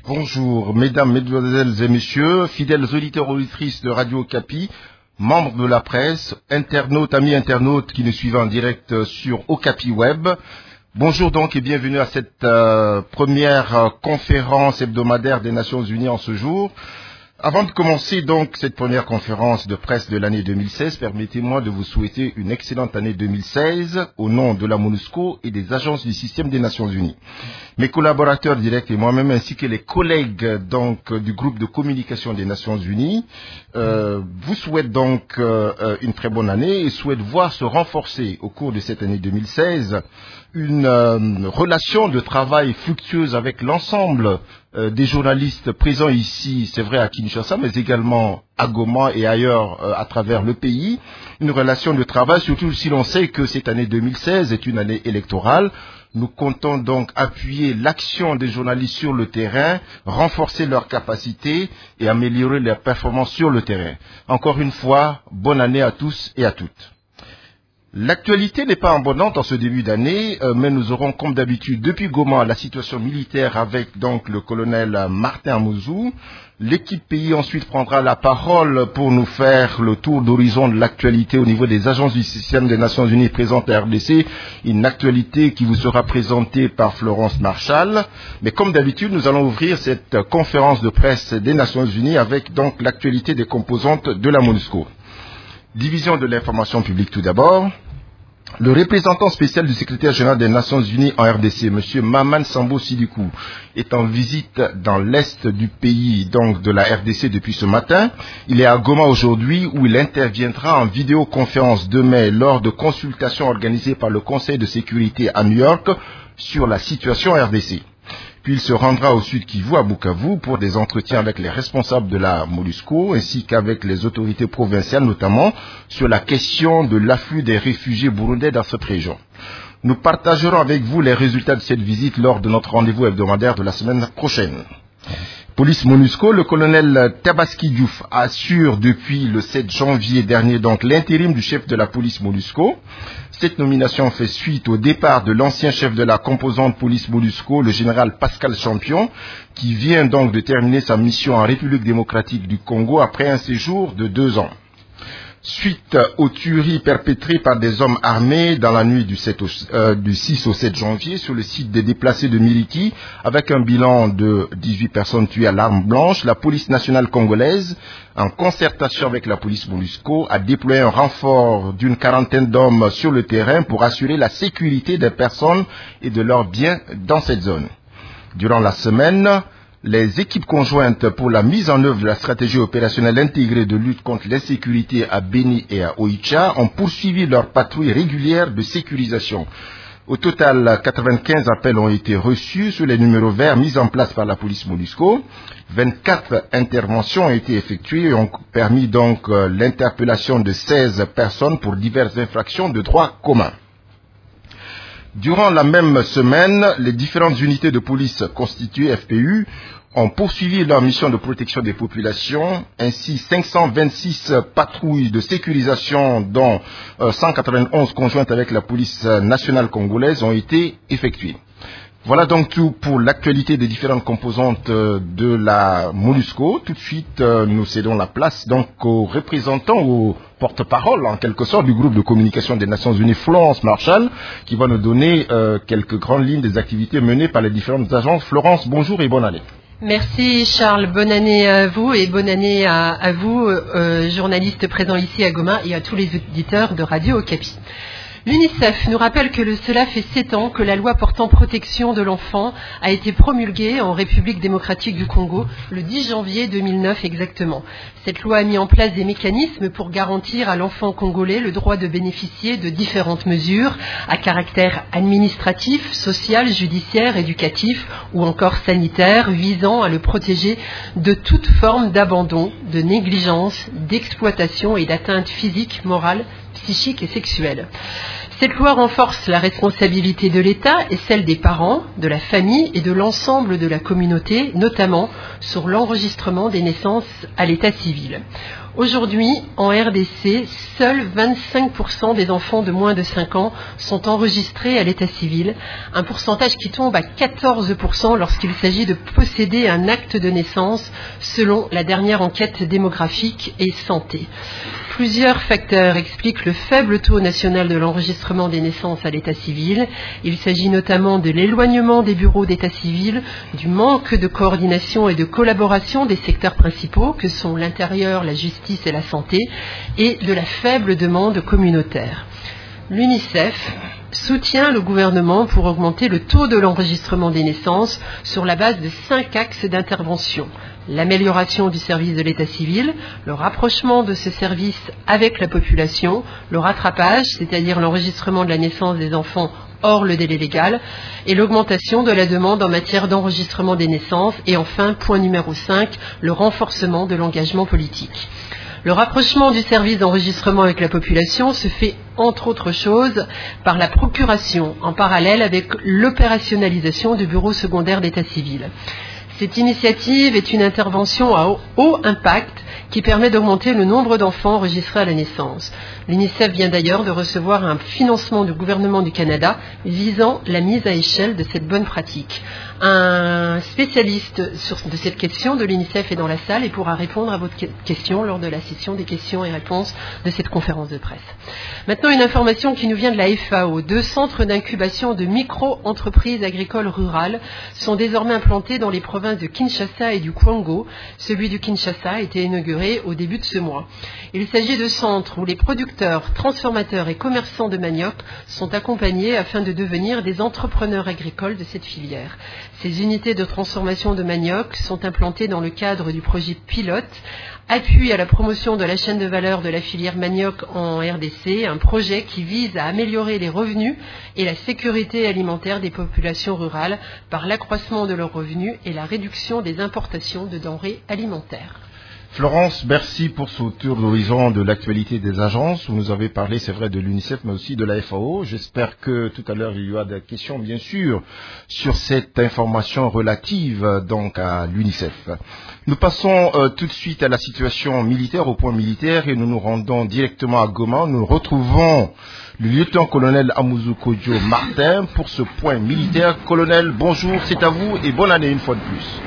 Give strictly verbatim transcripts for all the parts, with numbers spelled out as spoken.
Bonjour, mesdames, mesdemoiselles et messieurs, fidèles auditeurs et auditrices de Radio Okapi, membres de la presse, internautes, amis internautes qui nous suivent en direct sur Okapi Web. Bonjour donc et bienvenue à cette euh, première euh, conférence hebdomadaire des Nations Unies en ce jour. Avant de commencer donc cette première conférence de presse de l'année deux mille seize, permettez-moi de vous souhaiter une excellente année deux mille seize au nom de la MONUSCO et des agences du système des Nations Unies. Mes collaborateurs directs et moi-même ainsi que les collègues donc du groupe de communication des Nations Unies euh, vous souhaitent donc euh, une très bonne année et souhaitent voir se renforcer au cours de cette année deux mille seize une euh, relation de travail fructueuse avec l'ensemble euh, des journalistes présents ici, c'est vrai à Kinshasa, mais également à Goma et ailleurs euh, à travers le pays. Une relation de travail, surtout si l'on sait que cette année deux mille seize est une année électorale. Nous comptons donc appuyer l'action des journalistes sur le terrain, renforcer leurs capacités et améliorer leurs performances sur le terrain. Encore une fois, bonne année à tous et à toutes. L'actualité n'est pas abondante en ce début d'année, euh, mais nous aurons comme d'habitude depuis Goma la situation militaire avec donc le colonel Martin Mouzou. L'équipe pays ensuite prendra la parole pour nous faire le tour d'horizon de l'actualité au niveau des agences du système des Nations Unies présentes à R D C. Une actualité qui vous sera présentée par Florence Marshall. Mais comme d'habitude, nous allons ouvrir cette conférence de presse des Nations Unies avec donc l'actualité des composantes de la MONUSCO. Division de l'information publique tout d'abord. Le représentant spécial du secrétaire général des Nations Unies en R D C, M. Maman Sambo Sidikou, est en visite dans l'est du pays, donc de la R D C depuis ce matin. Il est à Goma aujourd'hui où il interviendra en vidéoconférence demain lors de consultations organisées par le Conseil de sécurité à New York sur la situation R D C. Puis il se rendra au Sud Kivu, à Bukavu, pour des entretiens avec les responsables de la MONUSCO, ainsi qu'avec les autorités provinciales, notamment sur la question de l'afflux des réfugiés burundais dans cette région. Nous partagerons avec vous les résultats de cette visite lors de notre rendez-vous hebdomadaire de la semaine prochaine. Police MONUSCO, le colonel Tabaski Diouf assure depuis le sept janvier dernier donc l'intérim du chef de la police MONUSCO. Cette nomination fait suite au départ de l'ancien chef de la composante police MONUSCO, le général Pascal Champion, qui vient donc de terminer sa mission en République démocratique du Congo après un séjour de deux ans. Suite aux tueries perpétrées par des hommes armés dans la nuit du, sept au, euh, du six au sept janvier sur le site des déplacés de Miriki, avec un bilan de dix-huit personnes tuées à l'arme blanche, la police nationale congolaise, en concertation avec la police MONUSCO, a déployé un renfort d'une quarantaine d'hommes sur le terrain pour assurer la sécurité des personnes et de leurs biens dans cette zone. Durant la semaine, les équipes conjointes pour la mise en œuvre de la stratégie opérationnelle intégrée de lutte contre l'insécurité à Beni et à Oicha ont poursuivi leur patrouille régulière de sécurisation. Au total, quatre-vingt-quinze appels ont été reçus sur les numéros verts mis en place par la police MONUSCO. vingt-quatre interventions ont été effectuées et ont permis donc l'interpellation de seize personnes pour diverses infractions de droit commun. Durant la même semaine, les différentes unités de police constituées F P U ont poursuivi leur mission de protection des populations. Ainsi, cinq cent vingt-six patrouilles de sécurisation, dont cent quatre-vingt-onze conjointes avec la police nationale congolaise, ont été effectuées. Voilà donc tout pour l'actualité des différentes composantes de la MONUSCO. Tout de suite, nous cédons la place donc aux représentants, aux porte-parole en quelque sorte du groupe de communication des Nations Unies, Florence Marshall, qui va nous donner euh, quelques grandes lignes des activités menées par les différentes agences. Florence, bonjour et bonne année. Merci Charles, bonne année à vous et bonne année à, à vous, euh, journalistes présents ici à Goma et à tous les auditeurs de Radio Okapi. L'UNICEF nous rappelle que cela fait sept ans que la loi portant protection de l'enfant a été promulguée en République démocratique du Congo le dix janvier deux mille neuf exactement. Cette loi a mis en place des mécanismes pour garantir à l'enfant congolais le droit de bénéficier de différentes mesures à caractère administratif, social, judiciaire, éducatif ou encore sanitaire visant à le protéger de toute forme d'abandon, de négligence, d'exploitation et d'atteinte physique, morale, psychique et sexuelle. Cette loi renforce la responsabilité de l'État et celle des parents, de la famille et de l'ensemble de la communauté, notamment sur l'enregistrement des naissances à l'état civil. Aujourd'hui, en R D C, seuls vingt-cinq pour cent des enfants de moins de cinq ans sont enregistrés à l'état civil, un pourcentage qui tombe à quatorze pour cent lorsqu'il s'agit de posséder un acte de naissance selon la dernière enquête démographique et santé. Plusieurs facteurs expliquent le faible taux national de l'enregistrement des naissances à l'état civil. Il s'agit notamment de l'éloignement des bureaux d'état civil, du manque de coordination et de collaboration des secteurs principaux que sont l'intérieur, la justice et la santé, et de la faible demande communautaire. L'UNICEF soutient le gouvernement pour augmenter le taux de l'enregistrement des naissances sur la base de cinq axes d'intervention. L'amélioration du service de l'état civil, le rapprochement de ce service avec la population, le rattrapage, c'est-à-dire l'enregistrement de la naissance des enfants hors le délai légal, et l'augmentation de la demande en matière d'enregistrement des naissances, et enfin, point numéro cinq, le renforcement de l'engagement politique. Le rapprochement du service d'enregistrement avec la population se fait, entre autres choses, par la procuration, en parallèle avec l'opérationnalisation du bureau secondaire d'état civil. Cette initiative est une intervention à haut impact qui permet d'augmenter le nombre d'enfants enregistrés à la naissance. L'UNICEF vient d'ailleurs de recevoir un financement du gouvernement du Canada visant la mise à échelle de cette bonne pratique. Un spécialiste sur, de cette question de l'UNICEF est dans la salle et pourra répondre à votre question lors de la session des questions et réponses de cette conférence de presse. Maintenant, une information qui nous vient de la F A O. Deux centres d'incubation de micro-entreprises agricoles rurales sont désormais implantés dans les provinces de Kinshasa et du Kwango. Celui du Kinshasa a été inauguré au début de ce mois. Il s'agit de centres où les producteurs, transformateurs et commerçants de manioc sont accompagnés afin de devenir des entrepreneurs agricoles de cette filière. Ces unités de transformation de manioc sont implantées dans le cadre du projet pilote Appui à la promotion de la chaîne de valeur de la filière manioc en R D C, un projet qui vise à améliorer les revenus et la sécurité alimentaire des populations rurales par l'accroissement de leurs revenus et la réduction des importations de denrées alimentaires. Florence, merci pour ce tour d'horizon de l'actualité des agences. Vous nous avez parlé, c'est vrai, de l'UNICEF, mais aussi de la F A O. J'espère que tout à l'heure, il y aura des questions, bien sûr, sur cette information relative donc à l'UNICEF. Nous passons euh, tout de suite à la situation militaire, au point militaire, et nous nous rendons directement à Goma. Nous retrouvons le lieutenant-colonel Amouzou Kodjo Martin pour ce point militaire. Colonel, bonjour, c'est à vous et bonne année une fois de plus.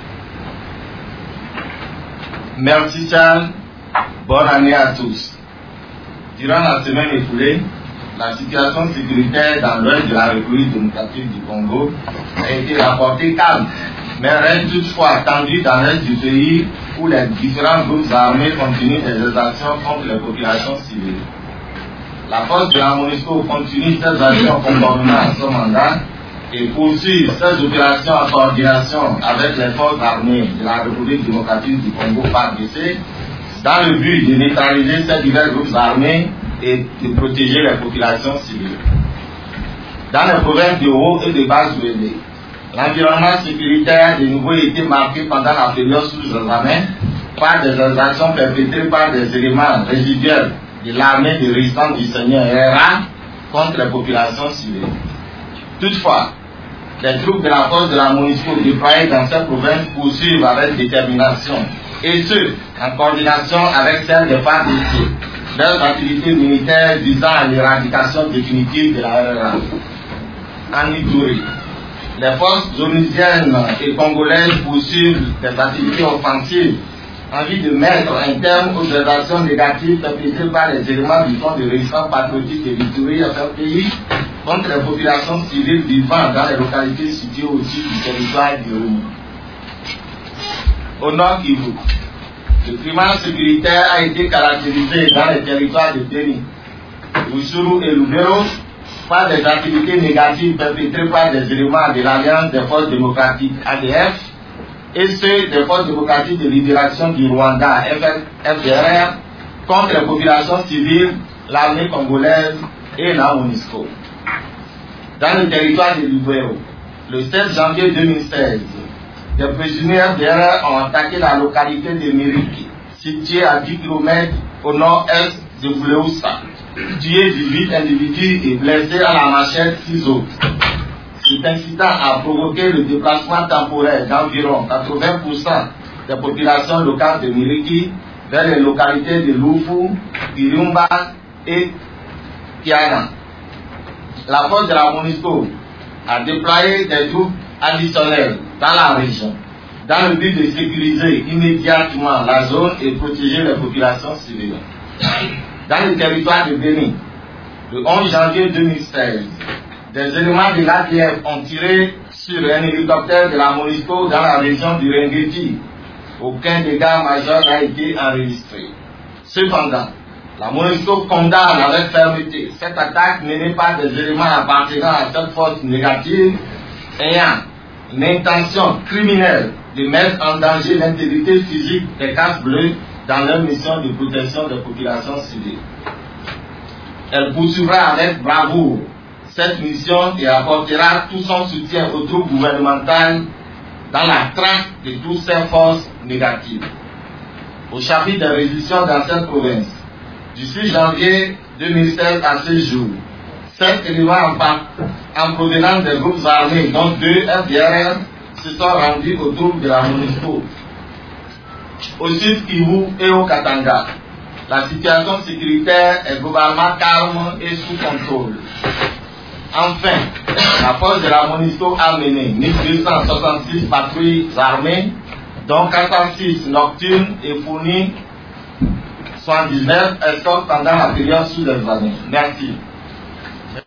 Merci Charles, bonne année à tous. Durant la semaine écoulée, la situation sécuritaire dans l'ouest de la République démocratique du Congo a été rapportée calme, mais reste toutefois tendue dans l'est du pays où les différents groupes armés continuent des exactions contre les populations civiles. La force de la MONUSCO continue ses actions conformément à son mandat et poursuit ses opérations en coordination avec les forces armées de la République démocratique du Congo F A R D C dans le but de neutraliser ces divers groupes armés et de protéger les populations civiles. Dans les provinces de Haut et de Bas-Ouélé, l'environnement sécuritaire a de nouveau été marqué pendant la période sous examen par des exactions perpétrées par des éléments résiduels de l'armée de résistance du Seigneur R A contre les populations civiles. Toutefois, les troupes de la force de la MONUSCO déployées dans ces provinces poursuivent avec détermination, et ce, en coordination avec celles des F A R D C, leurs activités militaires visant à l'éradication définitive de la R A. En Ituri, les forces onusiennes et congolaises poursuivent des activités offensives en vue de mettre un terme aux actions négatives perpétrées par les éléments du Front de résistance patriotique de l'Ituri à ce pays contre les populations civiles vivant dans les localités situées au sud du territoire du Rwanda. Au nord Kivu, le climat sécuritaire a été caractérisé dans les territoires de Beni, Rutshuru et Lubero par des activités négatives perpétrées par des éléments de l'Alliance des forces démocratiques A D F et ceux des forces démocratiques de libération du Rwanda F D R contre les populations civiles, l'armée congolaise et la MONUSCO. Dans le territoire de Lubero, le seize janvier deux mille seize, des prisonniers F D R ont attaqué la localité de Miriki, située à dix kilomètres au nord-est de Bouleusa, tué dix-huit individus et blessé à la machette six autres. Cet incident a provoqué le déplacement temporaire d'environ quatre-vingts pour cent des populations locales de Miriki vers les localités de Lufu, Irumba et Kiana. La force de la MONUSCO a déployé des troupes additionnelles dans la région, dans le but de sécuriser immédiatement la zone et protéger les populations civiles. Dans le territoire de Bénin, le onze janvier deux mille seize, des éléments de l'A D F ont tiré sur un hélicoptère de la MONUSCO dans la région du Rengeti. Aucun dégât majeur n'a été enregistré. Cependant, la MONUSCO condamne avec fermeté cette attaque menée par des éléments appartenant à cette force négative ayant une intention criminelle de mettre en danger l'intégrité physique des casques bleus dans leur mission de protection des populations civiles. Elle poursuivra avec bravoure cette mission et apportera tout son soutien aux troupes gouvernementales dans la traque de toutes ces forces négatives. Au chapitre des résolutions dans cette province, du six janvier deux mille seize à ce jour, sept éléments en, en provenance des groupes armés, dont deux F D R R, se sont rendus aux troupes de la MONUSCO. Au sud Kivu et au Katanga, la situation sécuritaire est globalement calme et sous contrôle. Enfin, la force de la MONUSCO a mené mille deux cent soixante-six patrouilles armées, dont quatre cent six nocturnes et fourni soixante-dix-neuf escortes pendant la période sous-examen. Merci.